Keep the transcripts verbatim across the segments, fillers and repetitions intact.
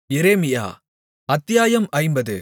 எரேமியா அத்தியாயம் ஐம்பது.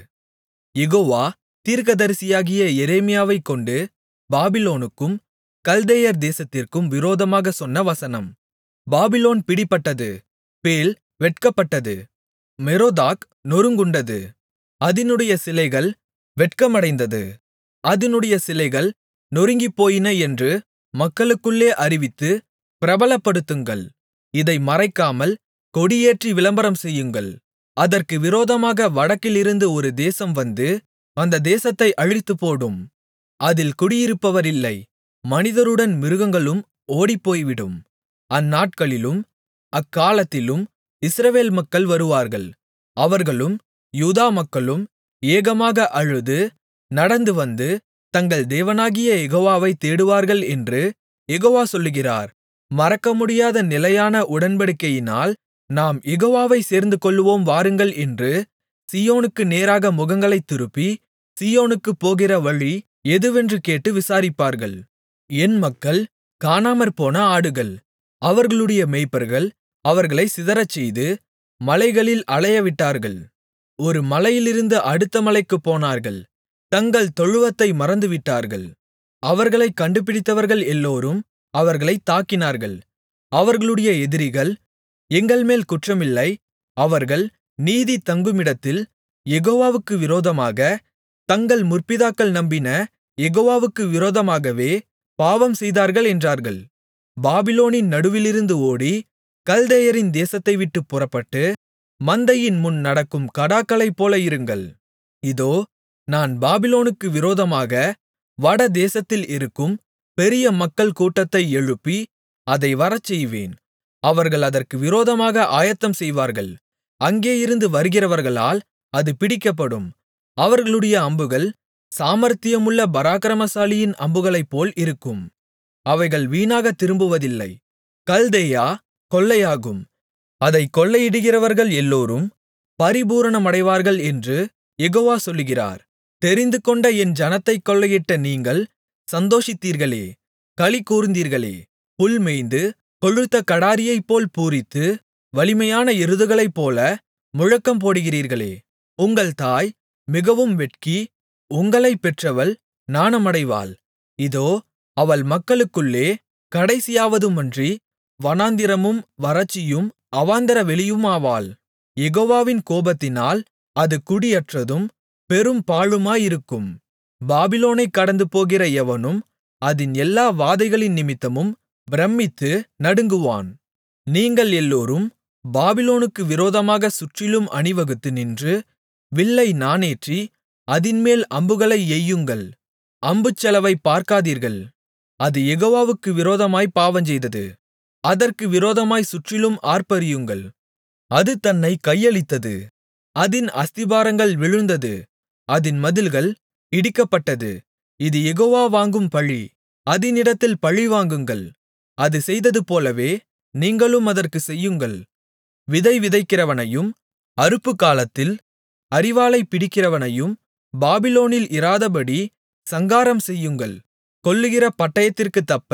யெகோவா தீர்க்கதரிசியாகிய எரேமியாவைக் கொண்டு பாபிலோனுக்கும் கல்தேயர் தேசத்திற்கும் விரோதமாகச் சொன்ன வசனம். பாபிலோன் பிடிபட்டது, பேல் வெட்கப்பட்டது, மெரோதாக் நொறுங்குண்டது. அதினுடைய சிலைகள் வெட்கமடைந்தது, அதினுடைய சிலைகள் நொறுங்கிப்போயின என்று மக்களுக்குள்ளே அறிவித்து பிரபலப்படுத்துங்கள். இதை மறைக்காமல் கொடியேற்றி விளம்பரம் செய்யுங்கள். அதற்கு விரோதமாக வடக்கிலிருந்து ஒரு தேசம் வந்து அந்த தேசத்தை அழித்துப்போடும். அதில் குடியிருப்பவரில்லை, மனிதருடன் மிருகங்களும் ஓடிப்போய்விடும். அந்நாட்களிலும் அக்காலத்திலும் இஸ்ரவேல் மக்கள் வருவார்கள். அவர்களும் யூதா மக்களும் ஏகமாக அழுது நடந்துவந்து தங்கள் தேவனாகிய யெகோவாவைத் தேடுவார்கள் என்று யெகோவா சொல்லுகிறார். மறக்கமுடியாத நிலையான உடன்படிக்கையினால் நாம் யெகோவாவைச் சேர்ந்துகொள்ளுவோம் வாருங்கள் என்று சீயோனுக்கு நேராக முகங்களைத் திருப்பி, சீயோனுக்குப் போகிற வழி எதுவென்று கேட்டு விசாரிப்பார்கள். என் மக்கள் காணாமற்போன ஆடுகள். அவர்களுடைய மேய்ப்பர்கள் அவர்களைச் சிதறச்செய்து மலைகளில் அலையவிட்டார்கள். ஒரு மலையிலிருந்து அடுத்த மலைக்குப் போனார்கள், தங்கள் தொழுவத்தை மறந்துவிட்டார்கள். அவர்களைக் கண்டுபிடித்தவர்கள் எல்லோரும் அவர்களைத் தாக்கினார்கள். அவர்களுடைய எதிரிகள், எங்கள்மேல் குற்றமில்லை, அவர்கள் நீதி தங்குமிடத்தில் யெகோவாவுக்கு விரோதமாக, தங்கள் முற்பிதாக்கள் நம்பின யெகோவாவுக்கு விரோதமாகவே பாவம் செய்தார்கள் என்றார்கள். பாபிலோனின் நடுவிலிருந்து ஓடி கல்தேயரின் தேசத்தைவிட்டுப் புறப்பட்டு மந்தையின் முன் நடக்கும் கடாக்களைப்போல இருங்கள். இதோ, நான் பாபிலோனுக்கு விரோதமாக வடதேசத்தில் இருக்கும் பெரிய மக்கள் கூட்டத்தை எழுப்பி அதை வரச்செய்வேன். அவர்கள் அதற்கு விரோதமாக ஆயத்தம் செய்வார்கள். அங்கேயிருந்து வருகிறவர்களால் அது பிடிக்கப்படும். அவர்களுடைய அம்புகள் சாமர்த்தியமுள்ள பராக்கிரமசாலியின் அம்புகளைப்போல் இருக்கும். அவைகள் வீணாகத் திரும்புவதில்லை. கல்தேயா கொள்ளையாகும், அதைக் கொள்ளையிடுகிறவர்கள் எல்லோரும் பரிபூரணமடைவார்கள் என்று யெகோவா சொல்லுகிறார். தெரிந்துகொண்ட என் ஜனத்தைக் கொள்ளையிட்ட நீங்கள் சந்தோஷித்தீர்களே, களிகூர்ந்தீர்களே. புல் மேய்ந்து கொழுத்த கடாரியைப்போல் பூரித்து வலிமையான எருதுகளைப்போல முழக்கம் போடுகிறீர்களே. உங்கள் தாய் மிகவும் வெட்கி உங்களைப் பெற்றவள் நாணமடைவாள். இதோ, அவள் மக்களுக்குள்ளே கடைசியாவதுமன்றி வனாந்திரமும் வறட்சியும் அவாந்தர வெளியுமாவாள். யெகோவாவின் கோபத்தினால் அது குடியற்றதும் பெரும் பாழுமாயிருக்கும். பாபிலோனைக் கடந்துபோகிற எவனும் அதின் எல்லா வாதைகளின் நிமித்தமும் பிரமித்து நடுங்குவான். நீங்கள் எல்லோரும் பாபிலோனுக்கு விரோதமாகச் சுற்றிலும் அணிவகுத்து நின்று வில்லை நாணேற்றி அதின்மேல் அம்புகளை எய்யுங்கள். அம்புச்செலவைப் பார்க்காதீர்கள், அது யெகோவாவுக்கு விரோதமாய்ப் பாவஞ்செய்தது. அதற்கு விரோதமாய்ச் சுற்றிலும் ஆர்ப்பரியுங்கள். அது தன்னைக் கையளித்தது, அதின் அஸ்திபாரங்கள் விழுந்தது, அதின் மதில்கள் இடிக்கப்பட்டது. இது யெகோவா வாங்கும் பழி, அதினிடத்தில் பழிவாங்குங்கள். அது செய்ததுபோலவே நீங்களும் அதற்குச் செய்யுங்கள். விதை விதைக்கிறவனையும் அறுப்புக்காலத்தில் அரிவாளைப் பிடிக்கிறவனையும் பாபிலோனில் இராதபடி சங்காரம் செய்யுங்கள். கொல்லுகிற பட்டயத்திற்குத் தப்ப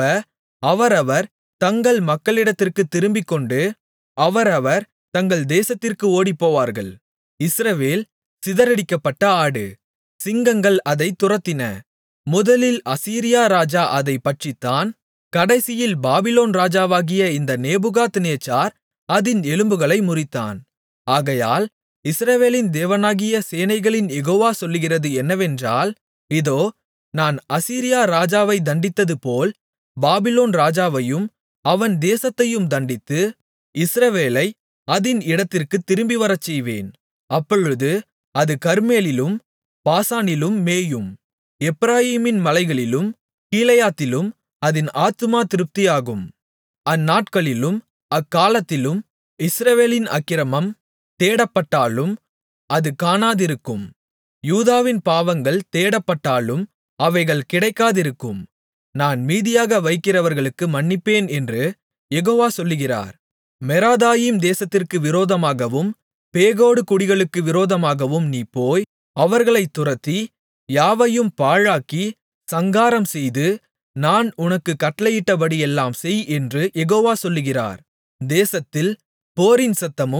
அவரவர் தங்கள் மக்களிடத்திற்குத் திரும்பிக்கொண்டு அவரவர் தங்கள் தேசத்திற்கு ஓடிப்போவார்கள். இஸ்ரவேல் சிதறடிக்கப்பட்ட ஆடு, சிங்கங்கள் அதைத் துரத்தின. முதலில் அசீரியா ராஜா அதைப் பட்சித்தான், கடைசியில் பாபிலோன் ராஜாவாகிய இந்த நேபுகாத்நேச்சார் அதின் எலும்புகளை முறித்தான். ஆகையால் இஸ்ரவேலின் தேவனாகிய சேனைகளின் யெகோவா சொல்லுகிறது என்னவென்றால், இதோ, நான் அசீரியா ராஜாவைத் தண்டித்ததுபோல் பாபிலோன் ராஜாவையும் அவன் தேசத்தையும் தண்டித்து இஸ்ரவேலை அதின் இடத்திற்குத் திரும்பிவரச்செய்வேன். அப்பொழுது அது கர்மேலிலும் பாசானிலும் மேயும், எப்பிராயீமின் மலைகளிலும் கீலேயாத்திலும் அதின் ஆத்துமா திருப்தியாகும். அந்நாட்களிலும் அக்காலத்திலும் இஸ்ரவேலின் அக்கிரமம் தேடப்பட்டாலும் அது காணாதிருக்கும். யூதாவின் பாவங்கள் தேடப்பட்டாலும் அவைகள் கிடைக்காதிருக்கும். நான் மீதியாக வைக்கிறவர்களுக்கு மன்னிப்பேன் என்று யெகோவா சொல்லுகிறார். மெராதாயீம் தேசத்திற்கு விரோதமாகவும் பேகோடு குடிகளுக்கு விரோதமாகவும் நீ போய் அவர்களைத் துரத்தி யாவையும் பாழாக்கி சங்காரம் செய்து நான் உனக்குக் கட்டளையிட்டபடியெல்லாம் செய் என்று யெகோவா சொல்லுகிறார். தேசத்தில் போரின் சத்தமும்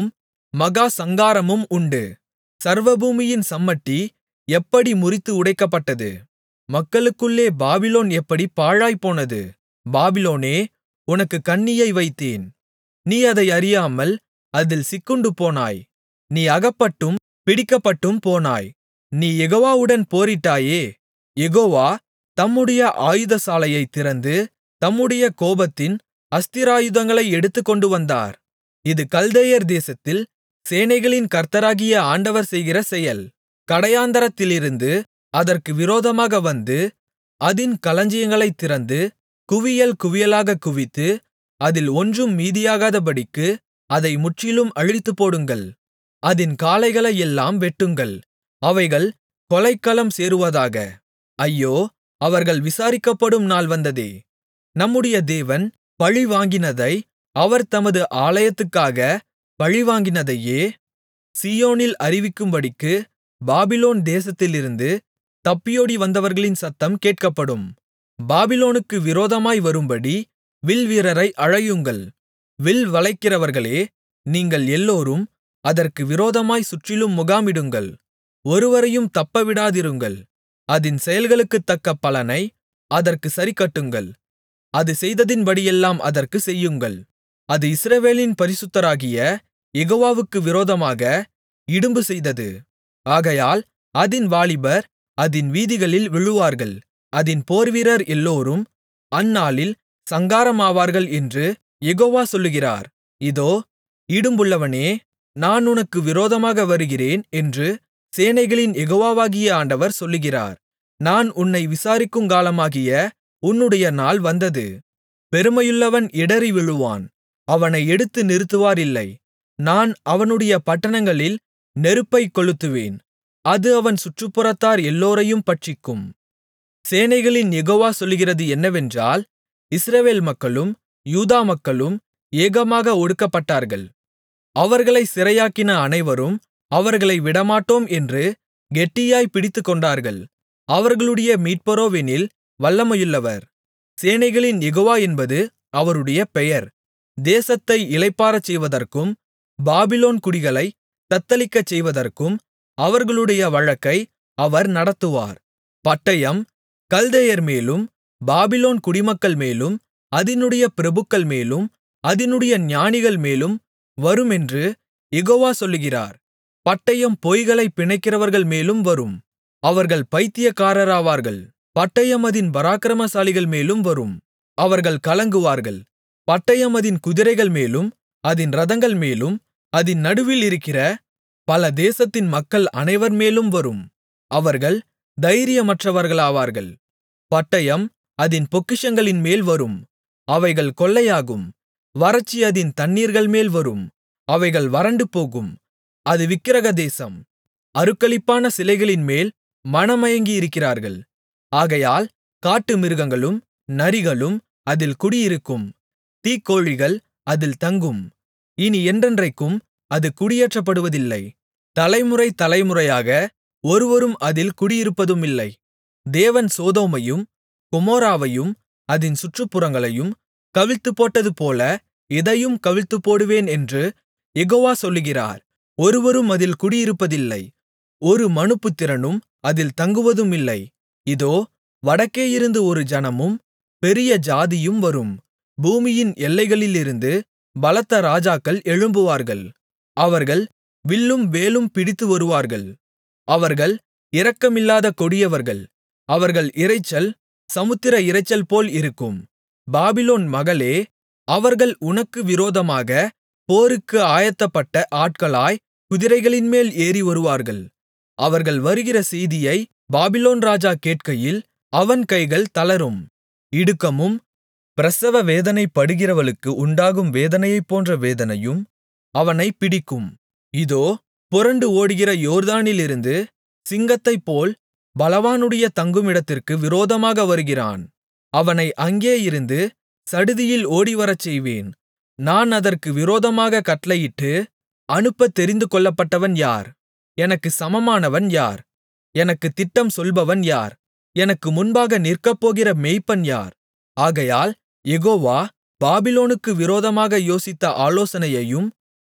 மகா சங்காரமும் உண்டு. சர்வபூமியின் சம்மட்டி எப்படி முறித்து உடைக்கப்பட்டது! மக்களுக்குள்ளே பாபிலோன் எப்படிப் பாழாய்ப்போனது! பாபிலோனே, உனக்குக் கண்ணியை வைத்தேன், நீ அதை அறியாமல் அதில் சிக்குண்டுபோனாய். நீ அகப்பட்டும் பிடிக்கப்பட்டும் போனாய். நீ யெகோவாவுடன் போரிட்டாயே. யெகோவா தம்முடைய ஆயுதசாலையைத் திறந்து தம்முடைய கோபத்தின் அஸ்திராயுதங்களை எடுத்துக்கொண்டு வந்தார். இது கல்தேயர் தேசத்தில் சேனைகளின் கர்த்தராகிய ஆண்டவர் செய்கிற செயல். கடையாந்தரத்திலிருந்து அதற்கு விரோதமாக வந்து அதின் களஞ்சியங்களைத் திறந்து குவியல் குவியலாகக் குவித்து அதில் ஒன்றும் மீதியாகாதபடிக்கு அதை முற்றிலும் அழித்துப்போடுங்கள். அதின் காளைகளையெல்லாம் வெட்டுங்கள், அவைகள் கொலைக்களம் சேருவதாக. ஐயோ, அவர்கள் விசாரிக்கப்படும் நாள் வந்ததே. நம்முடைய தேவன் பழிவாங்கினதை, அவர் தமது ஆலயத்துக்காகப் பழிவாங்கினதையே சீயோனில் அறிவிக்கும்படிக்கு பாபிலோன் தேசத்திலிருந்து தப்பியோடி வந்தவர்களின் சத்தம் கேட்கப்படும். பாபிலோனுக்கு விரோதமாய் வரும்படி வில்வீரரை அழையுங்கள். வில் வளைக்கிறவர்களே, நீங்கள் எல்லோரும் அதற்கு விரோதமாய்ச் சுற்றிலும் முகாமிடுங்கள். ஒருவரையும் தப்பவிடாதிருங்கள். அதின் செயல்களுக்குத்தக்க பலனை அதற்குச் சரிக்கட்டுங்கள். அது செய்ததின்படியெல்லாம் அதற்குச் செய்யுங்கள். அது இஸ்ரவேலின் பரிசுத்தராகிய யெகோவாவுக்கு விரோதமாக இடும்பு செய்தது. ஆகையால் அதின் வாலிபர் அதின் வீதிகளில் விழுவார்கள். அதின் போர்வீரர் எல்லோரும் அந்நாளில் சங்காரமாவார்கள் என்று யெகோவா சொல்லுகிறார். இதோ, இடும்புள்ளவனே, நான் உனக்கு விரோதமாக வருகிறேன் என்று சேனைகளின் யெகோவாவாகிய ஆண்டவர் சொல்லுகிறார். நான் உன்னை விசாரிக்குங்காலமாகிய உன்னுடைய நாள் வந்தது. பெருமையுள்ளவன் இடறி விழுவான், அவனை எடுத்து நிறுத்துவாரில்லை. நான் அவனுடைய பட்டணங்களில் நெருப்பைக் கொளுத்துவேன், அது அவன் சுற்றுப்புறத்தார் எல்லோரையும் பட்சிக்கும். சேனைகளின் யெகோவா சொல்லுகிறது என்னவென்றால், இஸ்ரவேல் மக்களும் யூதா மக்களும் ஏகமாக ஒடுக்கப்பட்டார்கள். அவர்களைச் சிறையாக்கின அனைவரும் அவர்களை விடமாட்டோம் என்று கெட்டியாய்ப் பிடித்துக்கொண்டார்கள். அவர்களுடைய மீட்பரோவெனில் வல்லமையுள்ளவர். சேனைகளின் யெகோவா என்பது அவருடைய பெயர். தேசத்தை இளைப்பாறச் செய்வதற்கும் பாபிலோன் குடிகளைத் தத்தளிக்கச் செய்வதற்கும் அவர்களுடைய வழக்கை அவர் நடத்துவார். பட்டயம் கல்தேயர் மேலும் பாபிலோன் குடிமக்கள் மேலும் அதினுடைய பிரபுக்கள் மேலும் அதினுடைய ஞானிகள் மேலும் வருமென்று யெகோவா சொல்லுகிறார். பட்டயம் பொய்களைப் பிணைக்கிறவர்கள் மேலும் வரும், அவர்கள் பைத்தியக்காரராவார்கள். பட்டயம் அதின் பராக்கிரமசாலிகள் மேலும் வரும், அவர்கள் கலங்குவார்கள். பட்டயம் அதின் குதிரைகள் மேலும் அதின் இரதங்கள் மேலும் அதின் நடுவில் இருக்கிற பல தேசத்தின் மக்கள் அனைவர் மேலும் வரும், அவர்கள் தைரியமற்றவர்களாவார்கள். பட்டயம் அதின் பொக்கிஷங்களின்மேல் வரும், அவைகள் கொள்ளையாகும். வறட்சி அதின் தண்ணீர்கள்மேல் வரும், அவைகள் வறண்டுபோகும். அது விக்கிரக தேசம். அருக்களிப்பான சிலைகளின்மேல் மனமயங்கியிருக்கிறார்கள். ஆகையால் காட்டுமிருகங்களும் நரிகளும் அதில் குடியிருக்கும், தீக்கோழிகள் அதில் தங்கும். இனி என்றென்றைக்கும் அது குடியேற்றப்படுவதில்லை. தலைமுறை தலைமுறையாக ஒருவரும் அதில் குடியிருப்பதுமில்லை. தேவன் சோதோமையும் கொமோராவையும் அதின் சுற்றுப்புறங்களையும் கவிழ்த்துப்போட்டதுபோல இதையும் கவிழ்த்துப்போடுவேன் என்று யெகோவா சொல்லுகிறார். ஒருவரும் அதில் குடியிருப்பதில்லை, ஒரு மனுபுத்திரனும் அதில் தங்குவதுமில்லை. இதோ, வடக்கேயிருந்து ஒரு ஜனமும் பெரிய ஜாதியும் வரும். பூமியின் எல்லைகளிலிருந்து பலத்த ராஜாக்கள் எழும்புவார்கள். அவர்கள் வில்லும் வேலும் பிடித்து வருவார்கள். அவர்கள் இரக்கமில்லாத கொடியவர்கள். அவர்கள் இரைச்சல் சமுத்திர இரைச்சல் போல் இருக்கும். பாபிலோன் மகளே, அவர்கள் உனக்கு விரோதமாக போருக்கு ஆயத்தப்பட்ட ஆட்களாய் குதிரைகளின்மேல் ஏறி வருவார்கள். அவர்கள் வருகிற செய்தியை பாபிலோன் ராஜா கேட்கையில் அவன் கைகள் தளரும். இடுக்கமும் பிரசவ வேதனைப்படுகிறவளுக்கு உண்டாகும் வேதனையைப் போன்ற வேதனையும் அவனைப் பிடிக்கும். இதோ, புரண்டு ஓடுகிற யோர்தானிலிருந்து சிங்கத்தைப்போல் பலவானுடைய தங்குமிடத்திற்கு விரோதமாக வருகிறான். அவனை அங்கே இருந்து சடுதியில் ஓடிவரச் செய்வேன். நான் அதற்கு விரோதமாகக் கட்டளையிட்டு அனுப்பத் தெரிந்துகொள்ளப்பட்டவன் யார்? எனக்குச் சமமானவன் யார்? எனக்குத் திட்டம் சொல்பவன் யார்? எனக்கு முன்பாக நிற்கப்போகிற மேய்ப்பன் யார்? ஆகையால் யெகோவா பாபிலோனுக்கு விரோதமாக யோசித்த ஆலோசனையையும்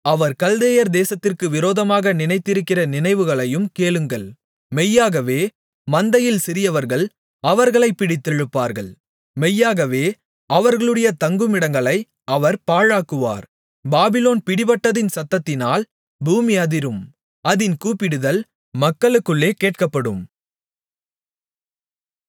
அவர் கல்தேயர் தேசத்திற்கு விரோதமாக நினைத்திருக்கிற நினைவுகளையும் கேளுங்கள் மெய்யாகவே மந்தையில் சிறியவர்கள் அவர்களைப் பிடித்திழுப்பார்கள் மெய்யாகவே அவர்களுடைய தங்குமிடங்களை அவர் பாழாக்குவார் பாபிலோன் பிடிபட்டதின் சத்தத்தினால் பூமி அதிரும் அதின் கூப்பிடுதல் மக்களுக்குள்ளே கேட்கப்படும்